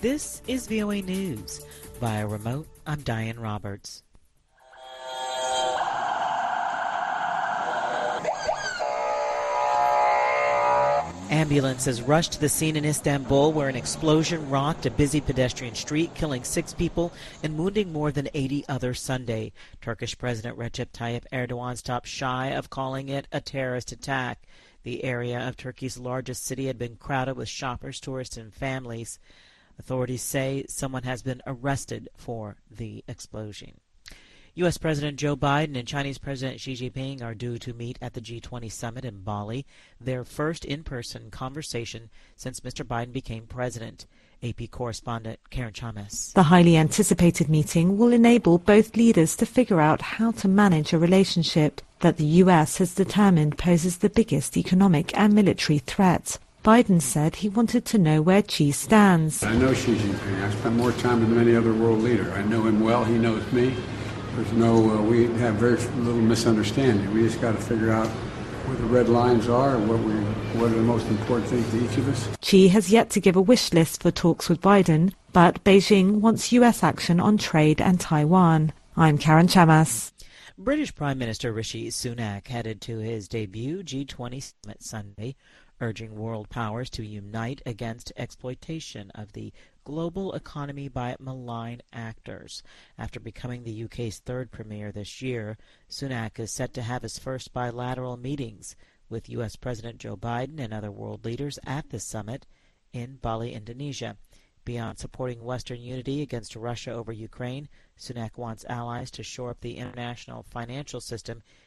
This is VOA News. Via remote, I'm Diane Roberts. Ambulances rushed to the scene in Istanbul where an explosion rocked a busy pedestrian street, killing 6 people and wounding more than 80 others Sunday. Turkish President Recep Tayyip Erdogan stopped shy of calling it a terrorist attack. The area of Turkey's largest city had been crowded with shoppers, tourists, and families. Authorities say someone has been arrested for the explosion. U.S. President Joe Biden and Chinese President Xi Jinping are due to meet at the G20 summit in Bali, their first in-person conversation since Mr. Biden became president. AP correspondent Karen Chamas. The highly anticipated meeting will enable both leaders to figure out how to manage a relationship that the U.S. has determined poses the biggest economic and military threat. Biden said he wanted to know where Xi stands. I know Xi Jinping. I've spent more time than any other world leader. I know him well. He knows me. We have very little misunderstanding. We just got to figure out where the red lines are and what are the most important things to each of us. Xi has yet to give a wish list for talks with Biden, but Beijing wants U.S. action on trade and Taiwan. I'm Karen Chamas. British Prime Minister Rishi Sunak headed to his debut G20 summit Sunday, urging world powers to unite against exploitation of the global economy by malign actors. After becoming the UK's third premier this year, Sunak is set to have his first bilateral meetings with U.S. President Joe Biden and other world leaders at the summit in Bali, Indonesia. Beyond supporting Western unity against Russia over Ukraine, Sunak wants allies to shore up the international financial system